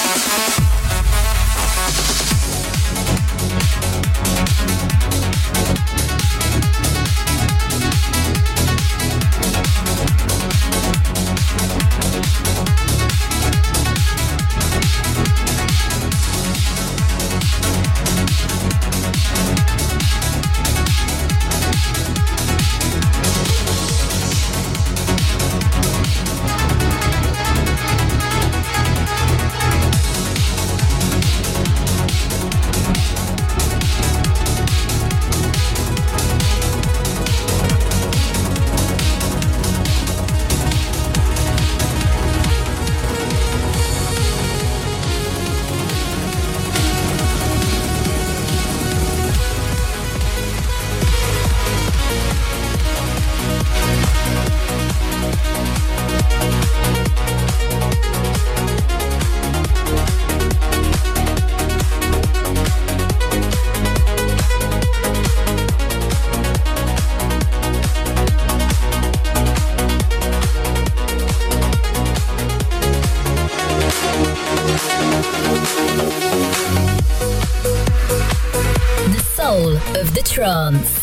Trance.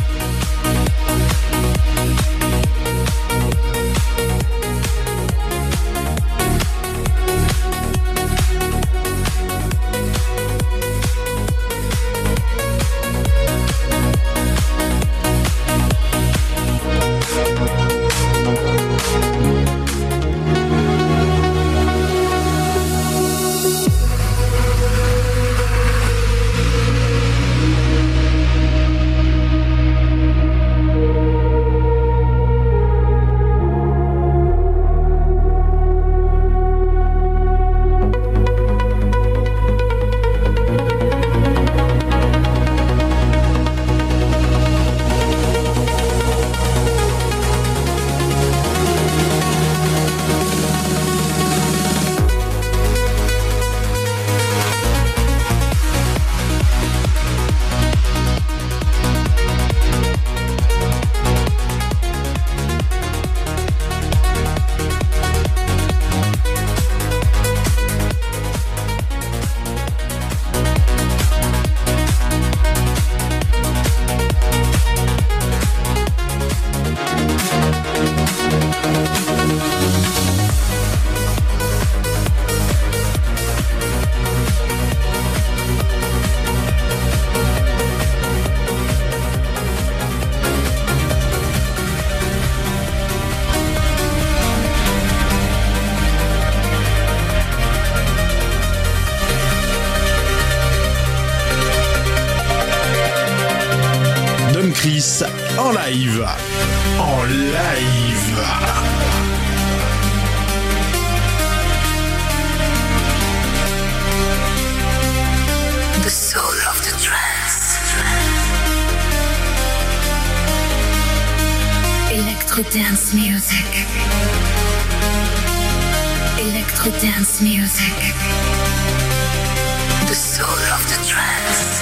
Chris en live. En live. The soul of the trance. Electro dance music. Electro dance music. The soul of the trance.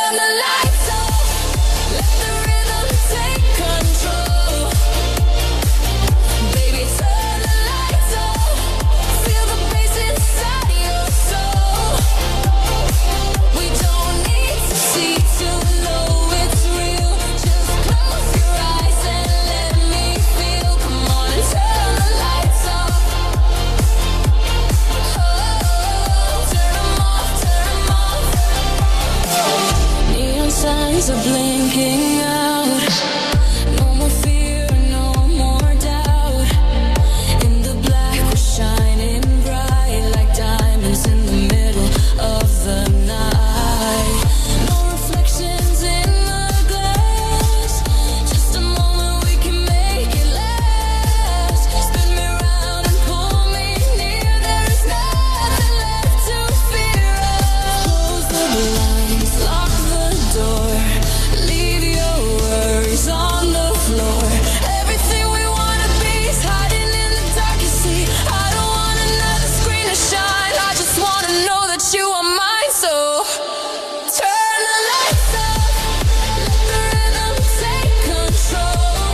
Are blinking out. No more fear, no more doubt. In the black we're shining bright like diamonds in the middle of the night. No reflections in the glass. Just a moment we can make it last. Spin me round and pull me near. There is nothing left to fear. Close the blinds, lock the door. Leave your worries on the floor. Everything we wanna be is hiding in the darkest sea. I don't want another screen to shine. I just wanna know that you are mine. So turn the lights up, let the rhythm take control.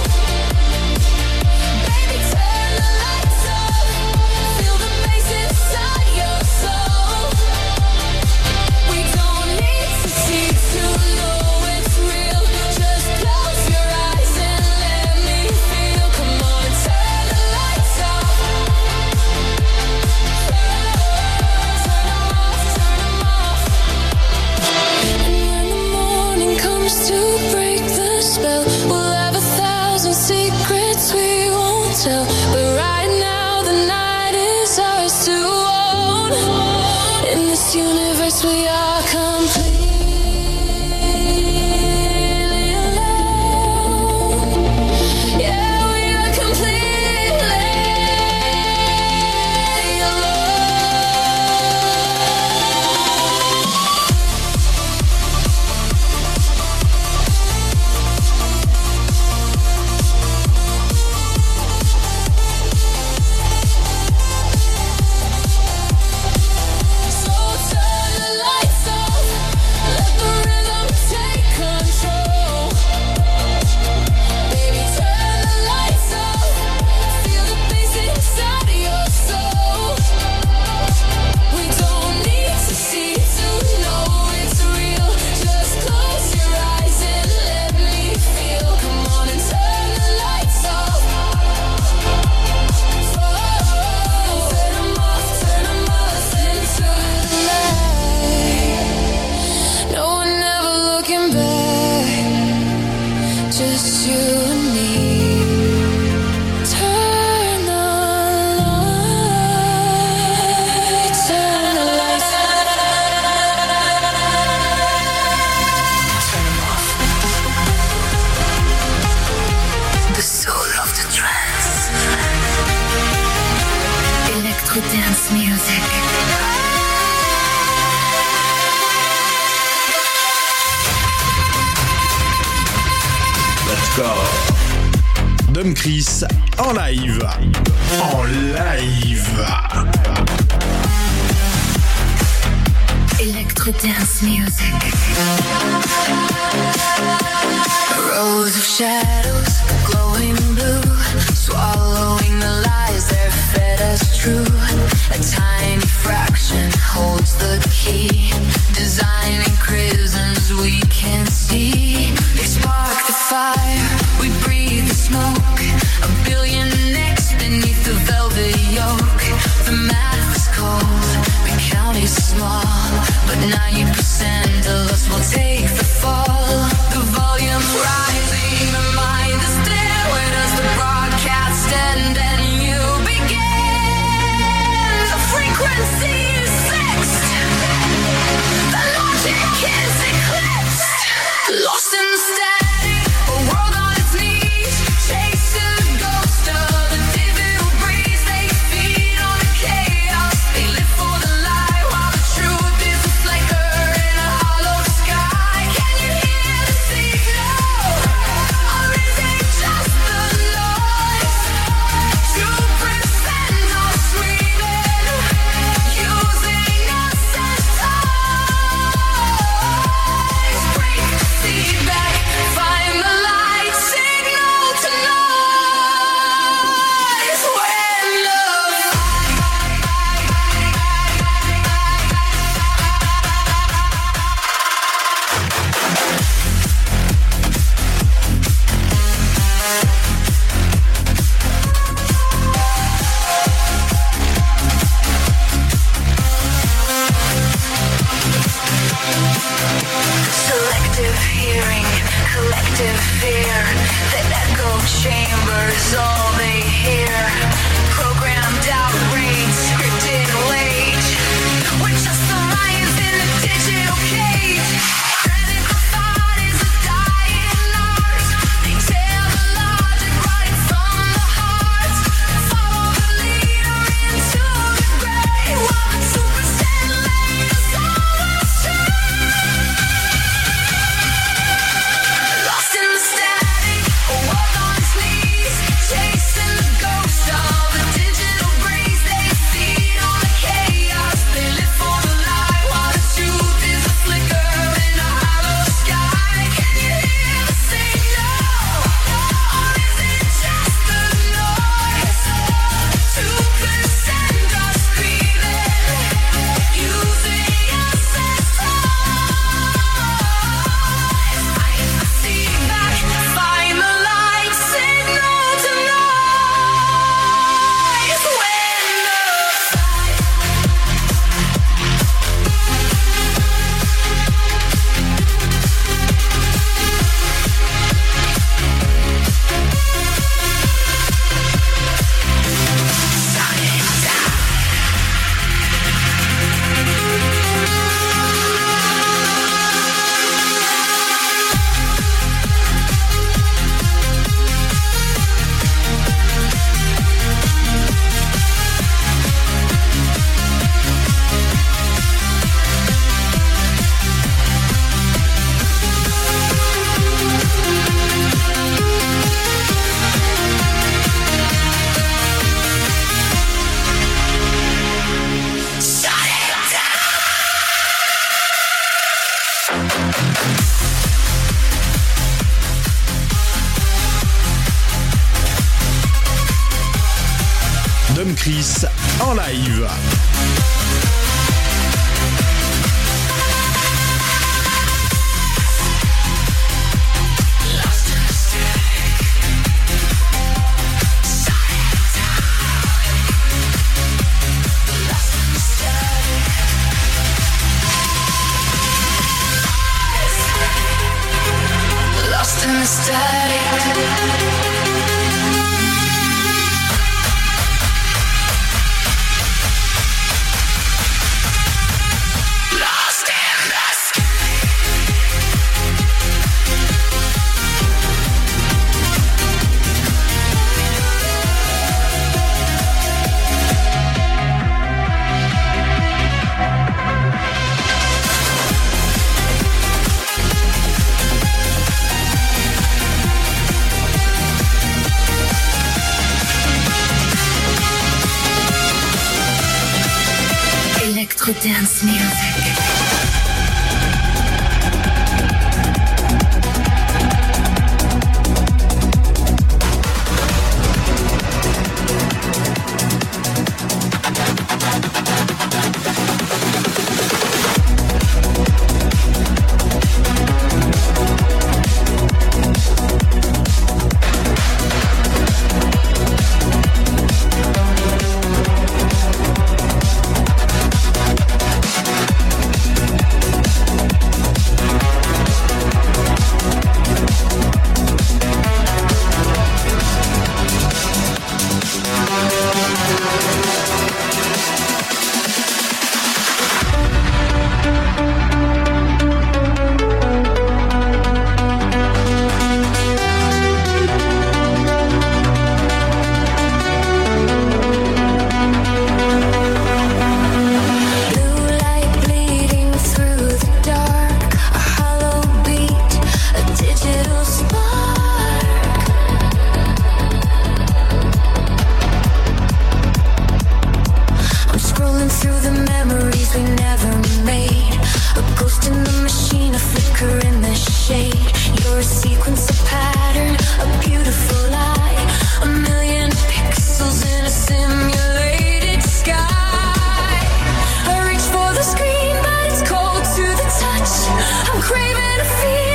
Baby, turn the lights up, feel the bass inside your soul. We don't need to see to know it's real. Just close your eyes and let me feel. Come on, turn the lights off. Turn them off. And when the morning comes to break the spell, we'll have 1,000 secrets we won't tell. But right now the night is ours to own. In this universe we are completely alone. Yeah, we are completely alone. So turn the lights off, let the rhythm take control. Baby, turn the lights off, feel the bass inside your soul. We don't need to see to know it's real. Just close your eyes and let me feel. Come on and turn the lights off. Turn them off into the light. No one ever looking back, just you and me. Turn the lights, turn the lights. Turn them off. The soul of the trance. Electro dance music. Let's go. Dom Chris en live. En live. Electro dance music. A rose of shadows, glowing blue, swallowing the lies that fed us true. A tiny fraction holds the key, designing prisons we can't see. They spark the fire, we breathe the smoke. 1 billion necks beneath the velvet yoke. The math is cold, we count it small, but 90% of us will take the fall. The volume rising, the mind is dead. Where does the broadcast end and you begin? The frequency is fixed, the logic is eclipsed. Lost in static, a world on its knees, chase a ghost of the digital breeze. They feed on the chaos, they live for the lie, while the truth is a flicker Dom Chris en live. Lost in the static. Electro dance music. Craving a feeling.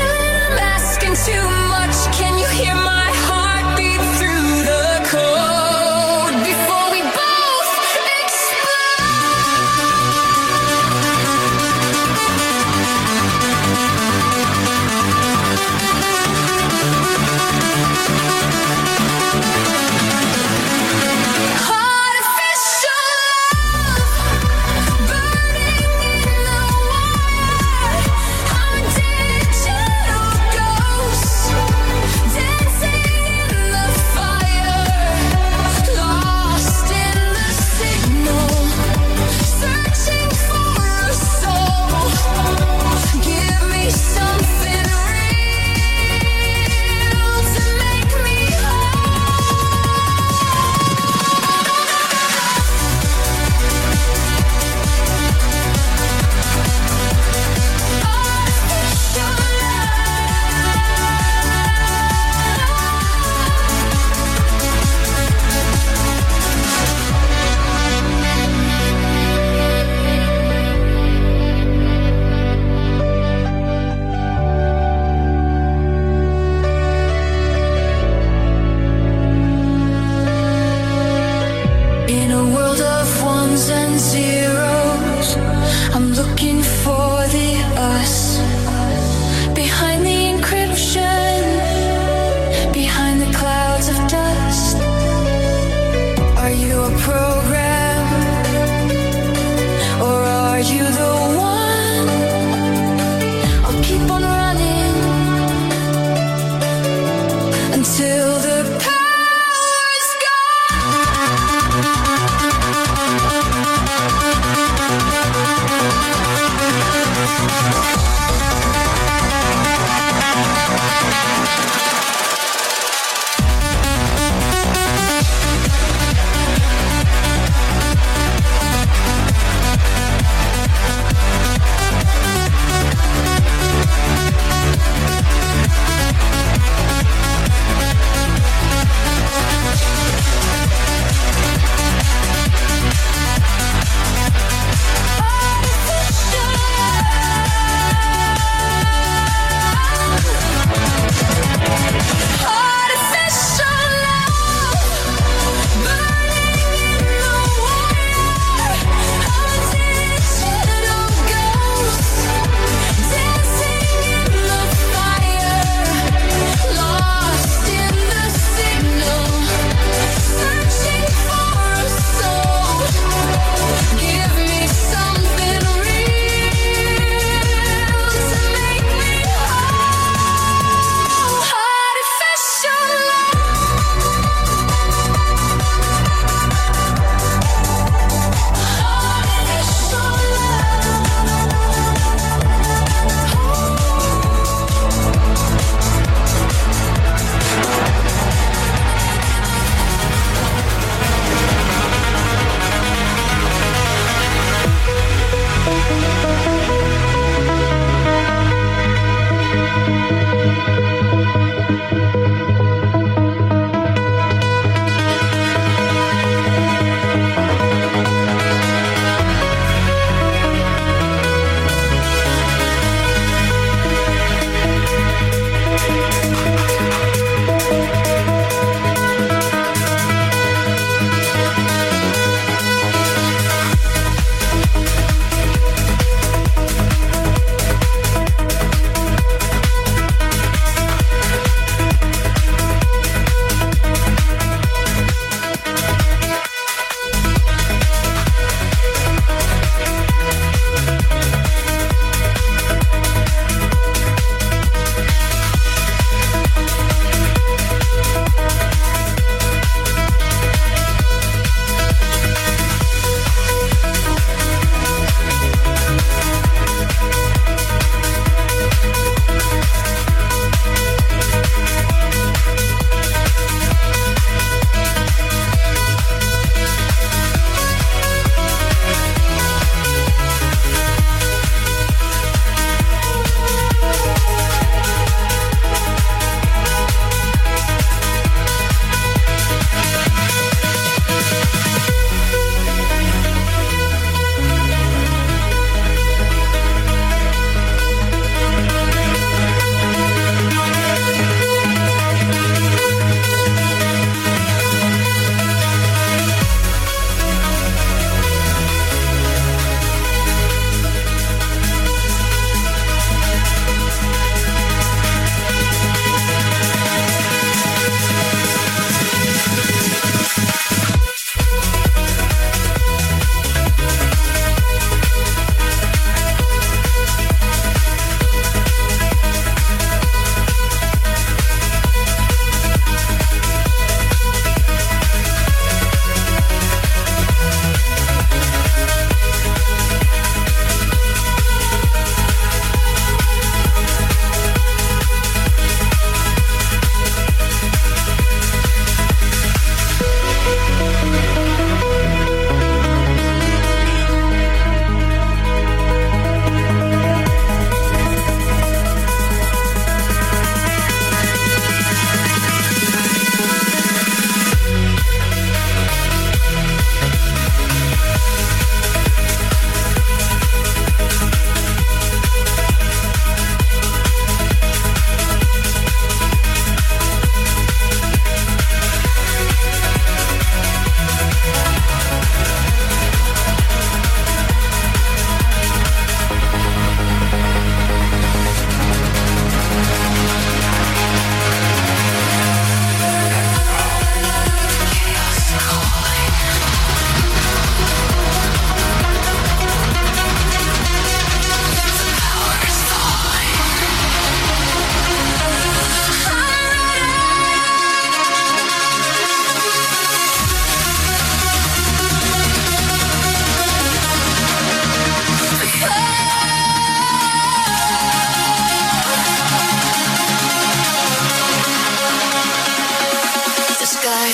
until the power's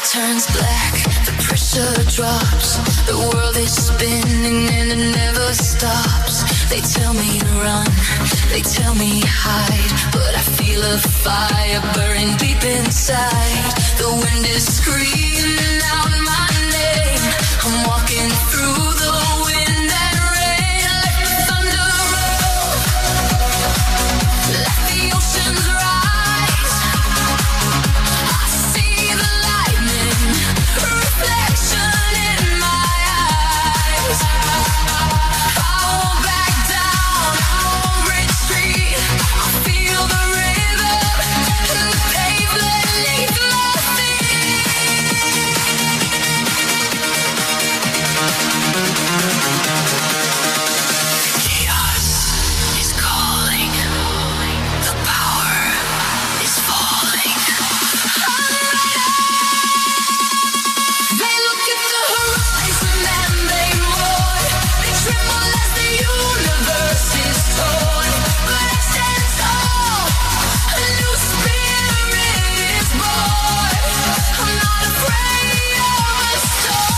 turns black, the pressure drops. The world is spinning and it never stops. They tell me to run, they tell me hide, but I feel a fire burning deep inside. The wind is screaming out my name. I'm walking through the wind and rain. Let the thunder roll, let the oceans rise. I see the lightning, reflection in my eyes. I won't back down, I won't retreat. I feel the rhythm and the pavement beneath my feet. Chaos is calling, the power is falling. They look at the horizon and they mourn. They tremble as the universe is torn. But I stand tall, a new spirit is born. I'm not afraid of the storm.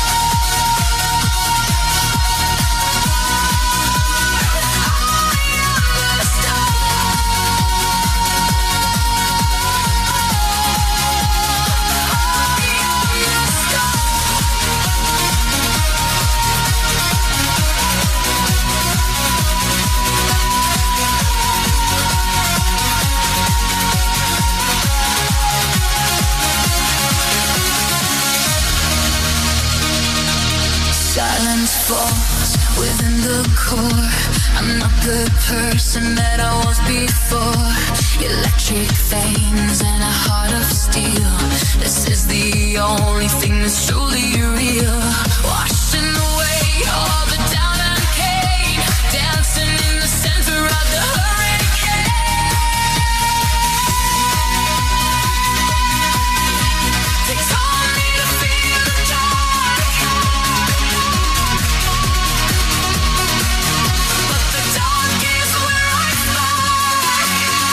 Silence falls within the core. I'm not the person that I was before. Electric veins and a heart of steel. This is the only thing that's truly real. Washing away all the down and pain. Dancing in the center of the hurricane. They told me to feel the dark, but the dark is where I fight.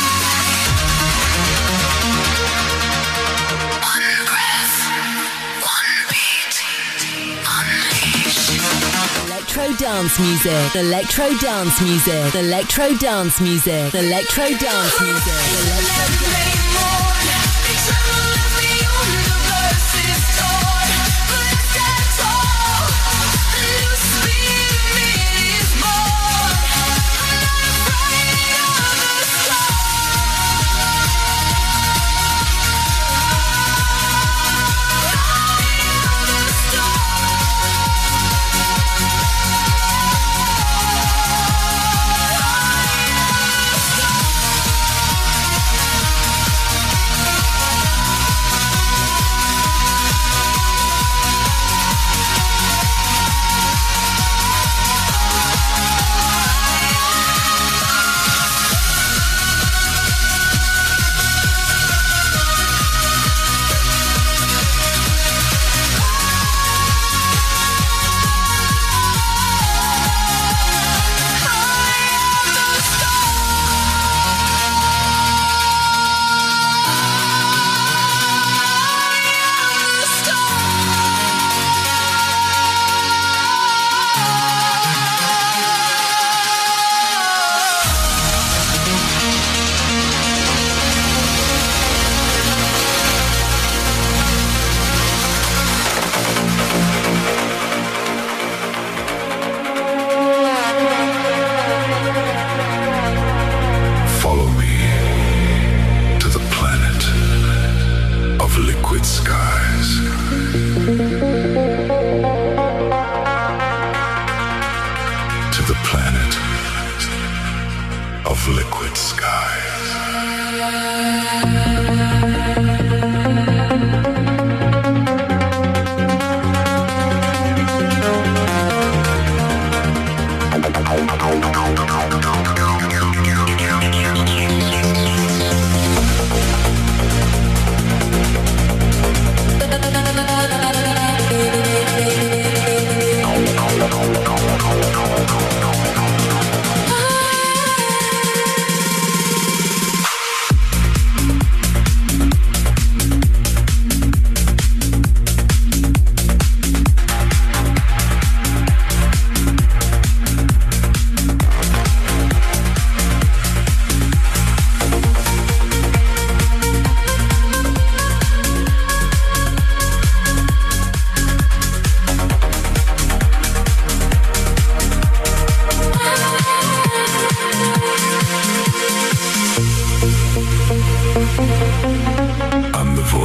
One breath, one beat, unleash. Electro dance music, electro dance music, electro dance music, electro dance music, electro dance.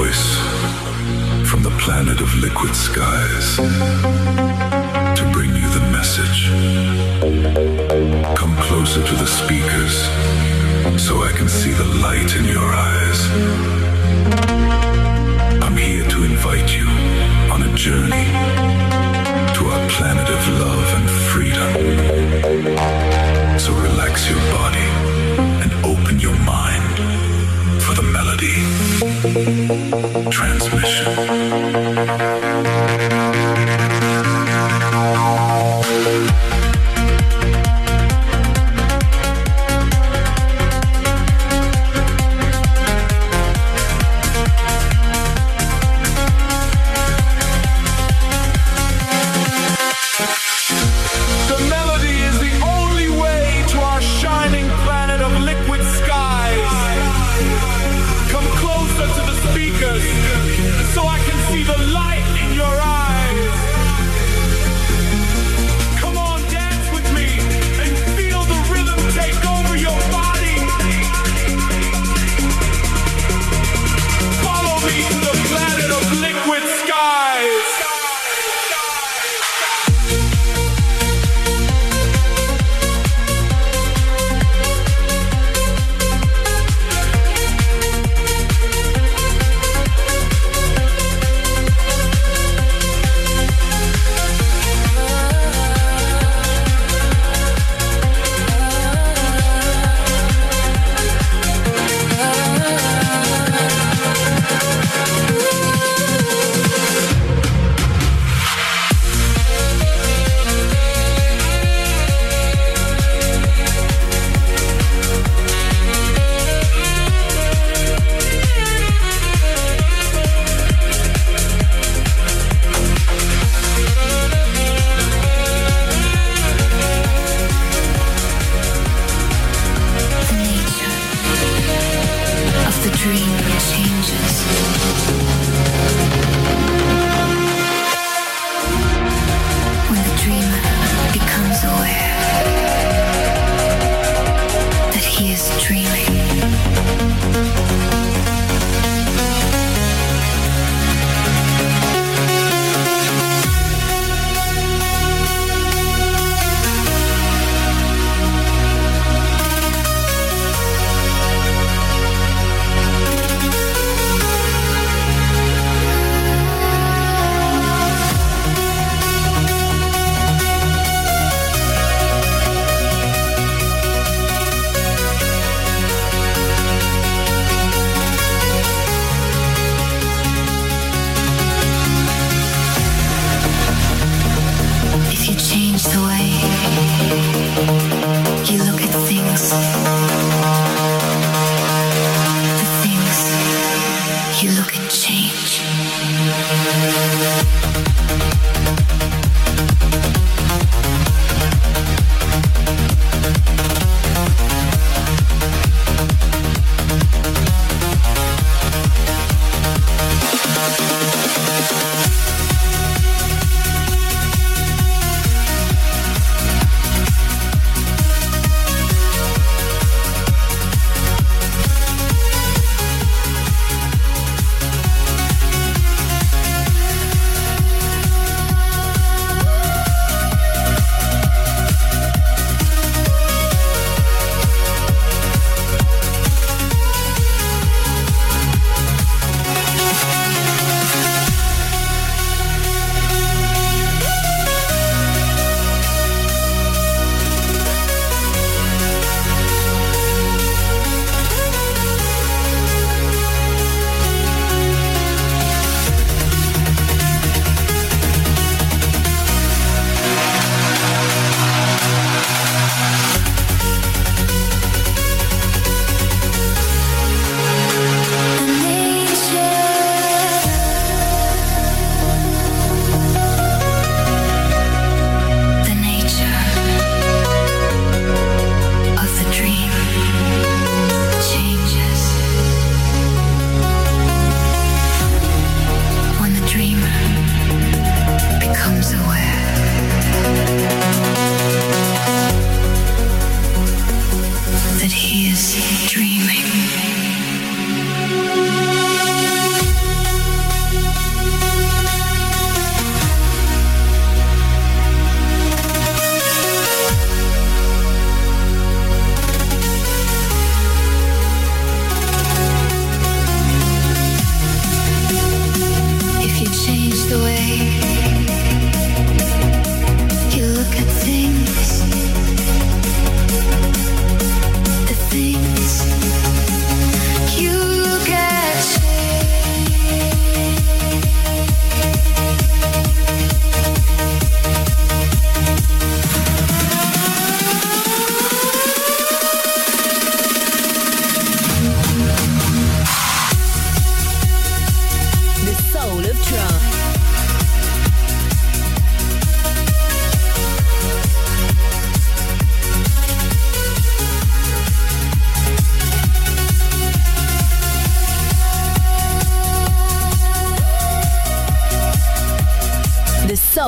voice from the planet of liquid skies to bring you the message. Come closer to the speakers so I can see the light in your eyes. I'm here to invite you on a journey to our planet of love and freedom. So relax your body and open your mind for the melody. Transmission. So I can see the light in your eyes. Come on, dance with me and feel the rhythm take over your body. Follow me to the planet of liquid skies.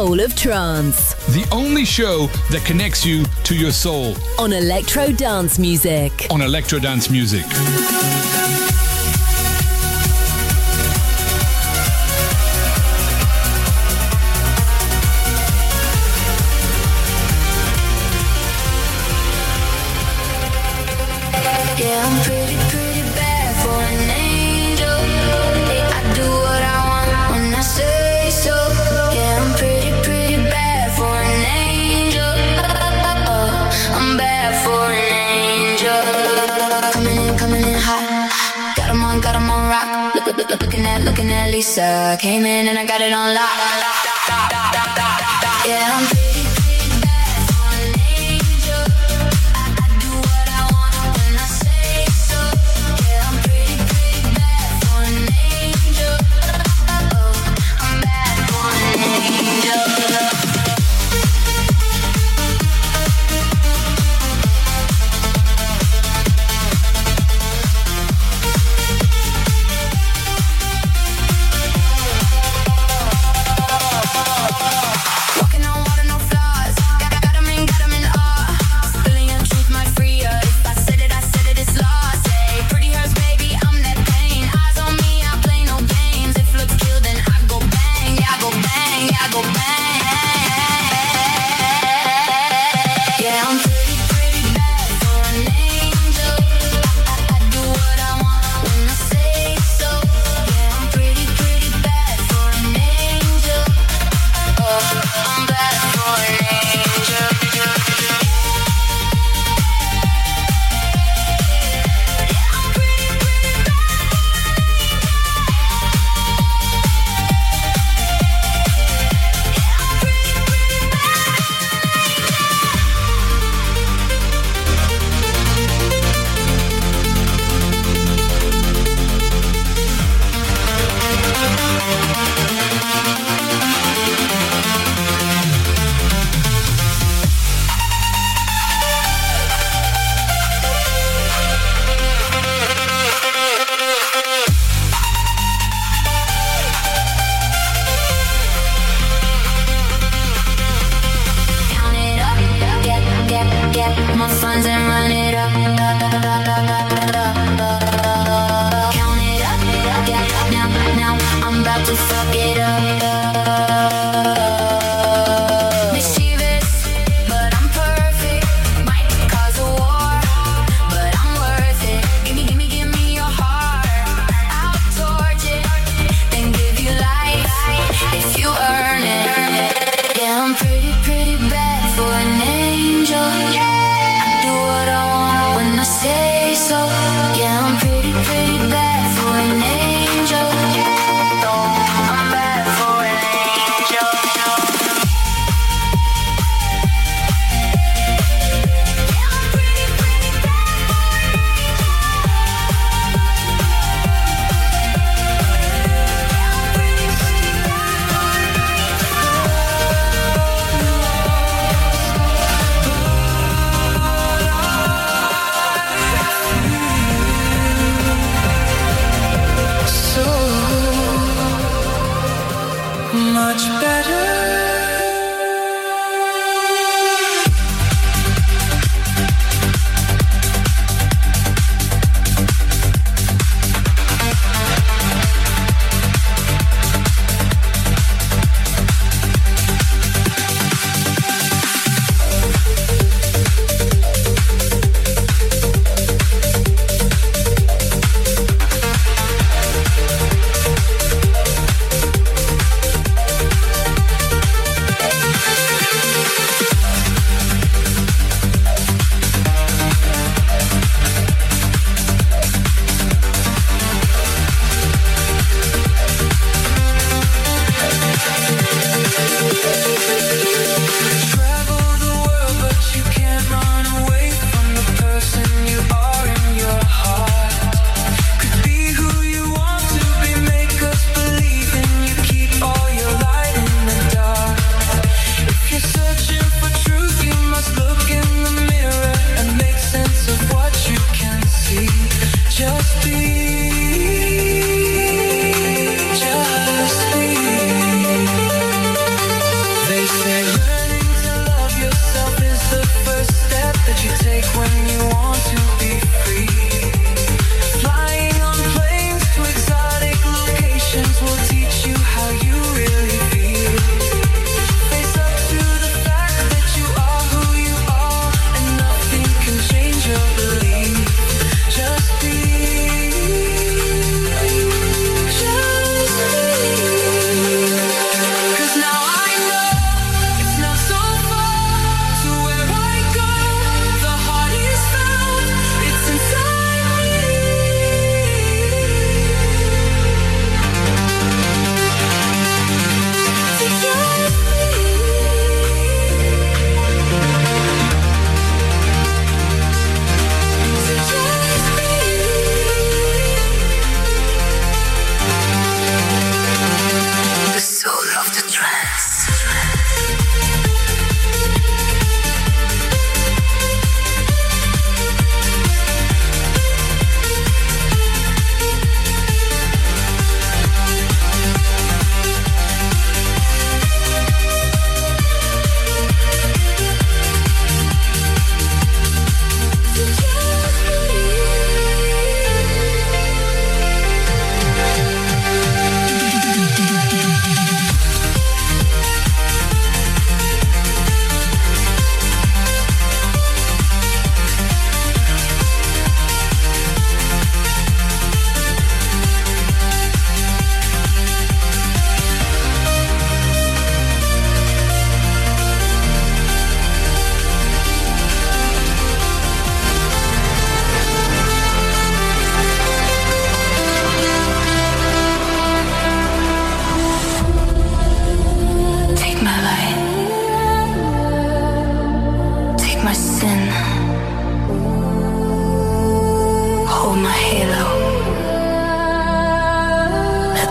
soul of trance. The only show that connects you to your soul. On Electro Dance Music. On Electro Dance Music. Yeah, I'm pretty bad for an angel. I do what I want when I say so. Yeah, I'm pretty bad for an angel. I'm bad for an angel. Coming in hot. Got 'em on rock. Looking at Lisa. Came in and I got it on lock. Yeah, I'm pretty bad for an angel. I do what I want when I say so. Yeah, I'm pretty bad for an angel. I'm bad for an angel. Walking on water, no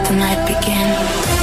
the night begin.